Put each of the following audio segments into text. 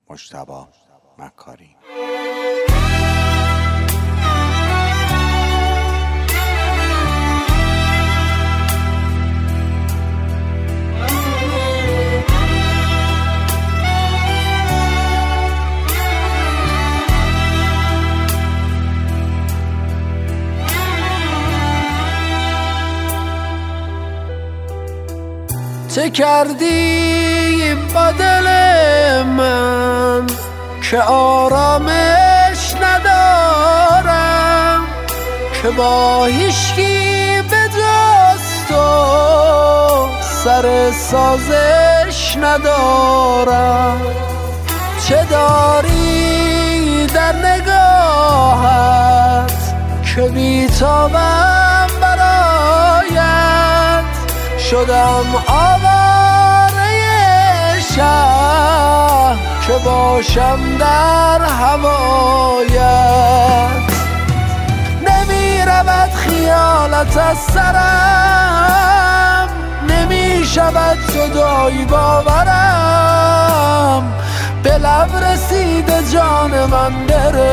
مجتبی مکاری. چه کردی با دل من که آرامش ندارم، که با هیچکی به جز تو سر سازش ندارم؟ چه داری در نگاهت که بیتابم برایت؟ شدم آواره شهر که باشم در هوایت. نمی رود خیالت از سرم، نمی شود جدایی باورم. به لب رسیده جان من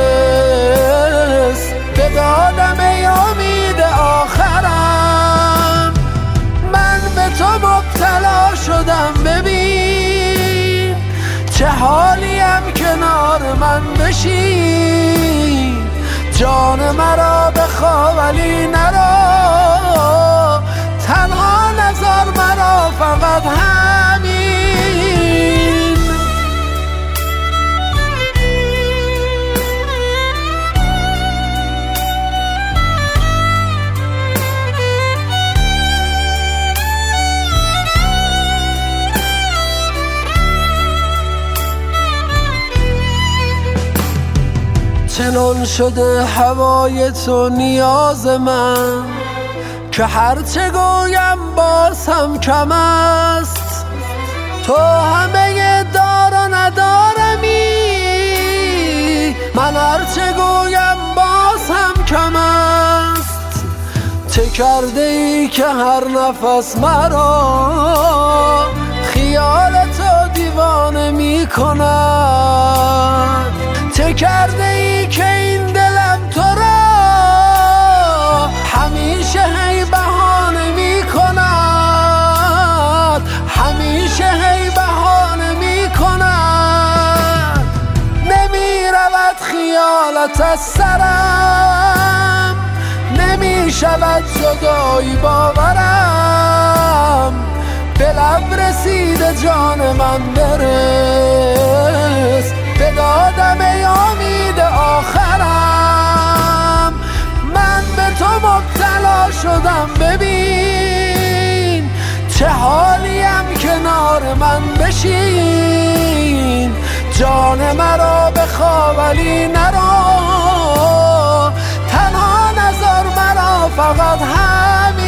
برس، به دادم ای امید آخرم. من به تو مبتلا شدم، ببین چه حالیم، کنار من بشین. جان مرا بخواه ولی نرو، تنها نذار مرا فقط همین. چنان شده هوای تو نیاز من که هرچه گویم باز هم کم است. تو همه دار و ندارمی، من هرچه گویم باز هم کم است. چه کرده ای که هر نفس مرا خیال تو دیوانه می کند؟ چه کرده ای که این دلم تو را همیشه هی بهانه می کند، همیشه هی بهانه می کند؟ نمی رود خیالت از سرم، نمی شود جدایی باورم. به لب رسیده جان من برس، به دادم ای امید آخرم. من به تو مبتلا شدم، ببین چه حالیم، کنار من بشین. جان مرا بخواه ولی نرو، تنها نذار مرا فقط همین.